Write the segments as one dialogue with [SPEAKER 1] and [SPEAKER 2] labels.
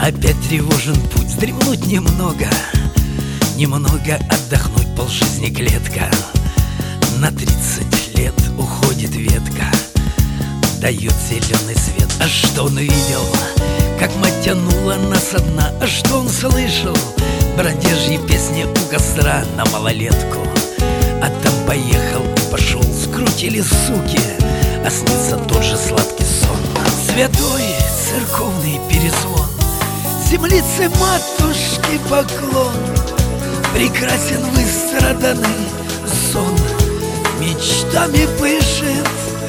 [SPEAKER 1] Опять тревожен путь, вздремнуть немного, немного отдохнуть, полжизни клетка. На 30 лет уходит ветка, дает зеленый свет. А что он видел? Как мать тянула нас со дна. А что он слышал? Бродяжьи песни у костра на малолетку. А там поехал и пошел, скрутили суки, а снится тот же сладкий сон. Святой церковный перезвон, землице матушки поклон. Прекрасен выстраданный сон, мечтами пышет.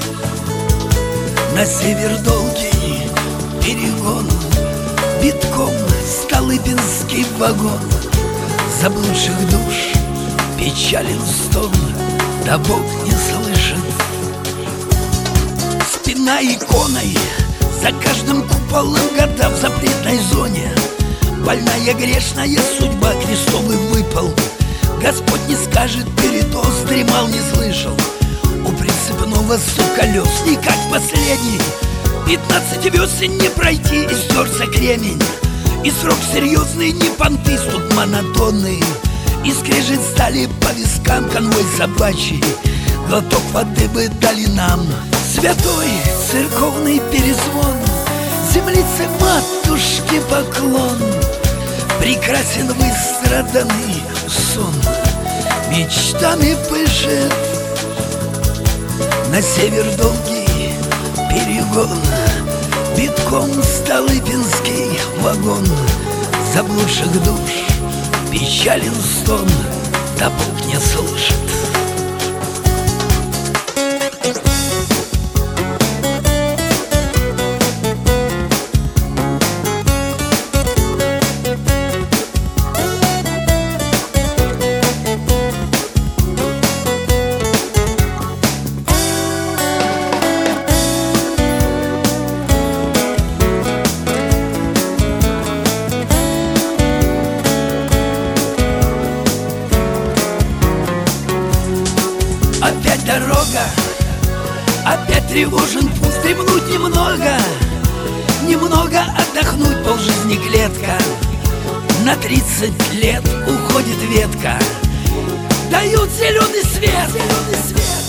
[SPEAKER 1] На север долгий перегон, битком Столыпинский вагон. Заблудших душ печален стон, да Бог не слышит. Спина иконой, за каждым куполом года в запретной зоне. Больная грешная судьба, крестовый выпал. Господь не скажет, передоз, дремал, не слышал. У прицепного колес никак последний. 15 весен не пройти, и стерся кремень. И срок серьезный, не понты, тут монотонный. И скрежет стали по вискам, конвой собачий. Глоток воды бы дали нам. Святой церковный перезвон, землице матушки поклон. Прекрасен выстраданный сон, мечтами пышет. На север долгий перегон, битком Столыпинский вагон. Заблудших душ печален стон, да Бог не слышит.
[SPEAKER 2] Опять дорога, опять тревожен путь, вздремнуть немного, немного отдохнуть, полжизни клетка. На 30 лет уходит ветка, дают зеленый свет, зеленый свет.